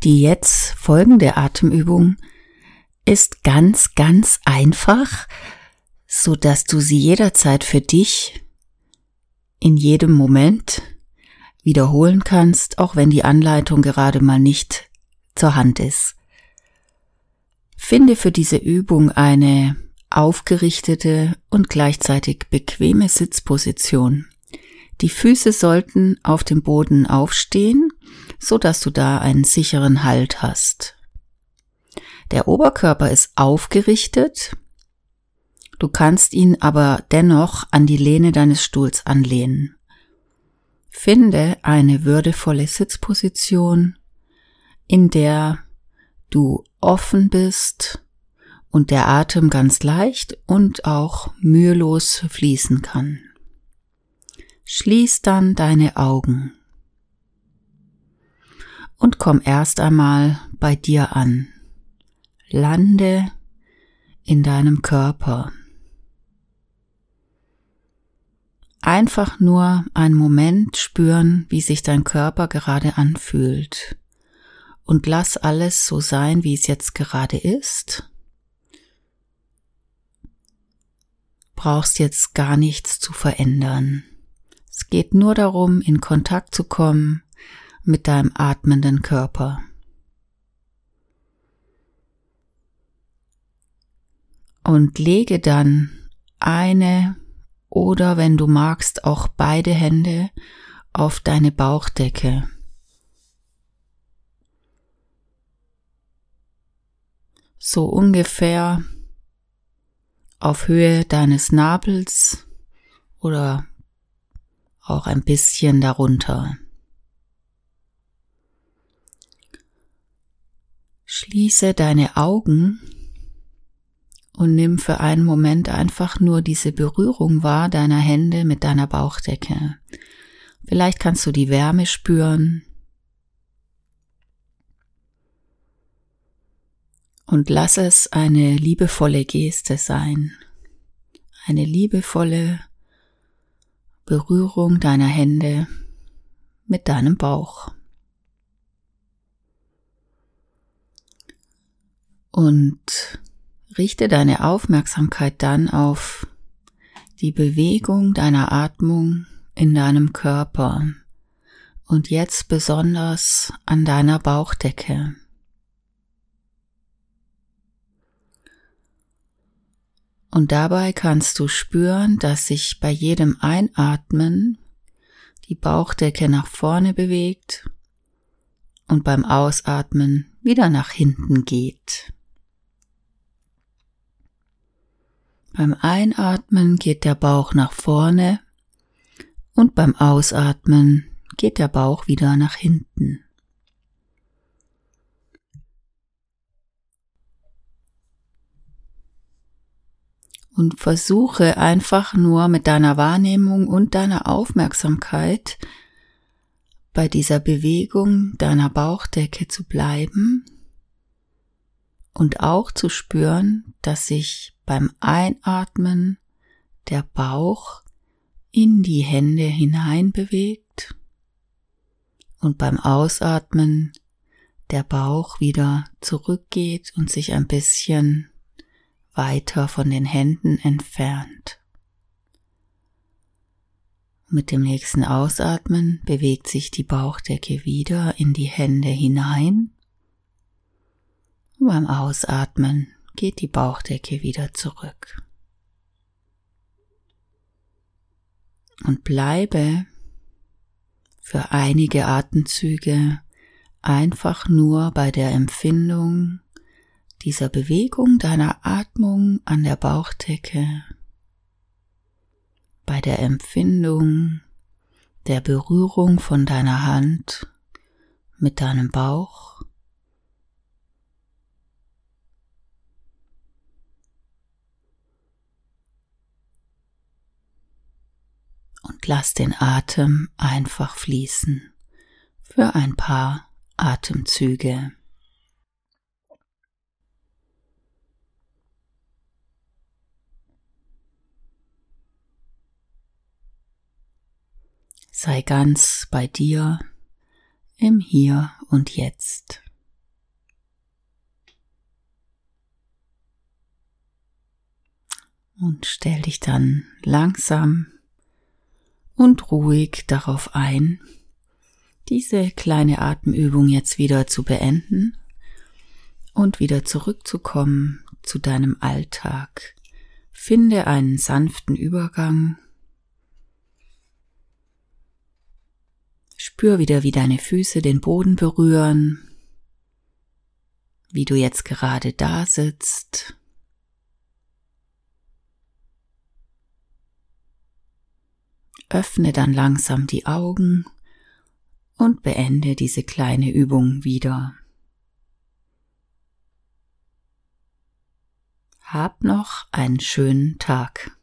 Die jetzt folgende Atemübung ist ganz, ganz einfach, so dass du sie jederzeit für dich in jedem Moment wiederholen kannst, auch wenn die Anleitung gerade mal nicht zur Hand ist. Finde für diese Übung eine aufgerichtete und gleichzeitig bequeme Sitzposition. Die Füße sollten auf dem Boden aufstehen, so dass du da einen sicheren Halt hast. Der Oberkörper ist aufgerichtet, du kannst ihn aber dennoch an die Lehne deines Stuhls anlehnen. Finde eine würdevolle Sitzposition, in der du offen bist und der Atem ganz leicht und auch mühelos fließen kann. Schließ dann deine Augen und komm erst einmal bei dir an. Lande in deinem Körper. Einfach nur einen Moment spüren, wie sich dein Körper gerade anfühlt. Und lass alles so sein, wie es jetzt gerade ist. Brauchst jetzt gar nichts zu verändern. Es geht nur darum, in Kontakt zu kommen mit deinem atmenden Körper. Und lege dann eine oder, wenn du magst, auch beide Hände auf deine Bauchdecke. So ungefähr auf Höhe deines Nabels oder auch ein bisschen darunter. Schließe deine Augen und nimm für einen Moment einfach nur diese Berührung wahr deiner Hände mit deiner Bauchdecke. Vielleicht kannst du die Wärme spüren. Und lass es eine liebevolle Geste sein. Eine liebevolle Berührung deiner Hände mit deinem Bauch. Und richte deine Aufmerksamkeit dann auf die Bewegung deiner Atmung in deinem Körper und jetzt besonders an deiner Bauchdecke. Und dabei kannst du spüren, dass sich bei jedem Einatmen die Bauchdecke nach vorne bewegt und beim Ausatmen wieder nach hinten geht. Beim Einatmen geht der Bauch nach vorne und beim Ausatmen geht der Bauch wieder nach hinten. Und versuche einfach nur mit deiner Wahrnehmung und deiner Aufmerksamkeit bei dieser Bewegung deiner Bauchdecke zu bleiben und auch zu spüren, dass sich beim Einatmen der Bauch in die Hände hinein bewegt und beim Ausatmen der Bauch wieder zurückgeht und sich ein bisschen weiter von den Händen entfernt. Mit dem nächsten Ausatmen bewegt sich die Bauchdecke wieder in die Hände hinein. Und beim Ausatmen geht die Bauchdecke wieder zurück. Und bleibe für einige Atemzüge einfach nur bei der Empfindung dieser Bewegung deiner Atmung an der Bauchdecke, bei der Empfindung der Berührung von deiner Hand mit deinem Bauch und lass den Atem einfach fließen für ein paar Atemzüge. Sei ganz bei dir im Hier und Jetzt. Und stell dich dann langsam und ruhig darauf ein, diese kleine Atemübung jetzt wieder zu beenden und wieder zurückzukommen zu deinem Alltag. Finde einen sanften Übergang. Spür wieder, wie deine Füße den Boden berühren, wie du jetzt gerade da sitzt. Öffne dann langsam die Augen und beende diese kleine Übung wieder. Hab noch einen schönen Tag.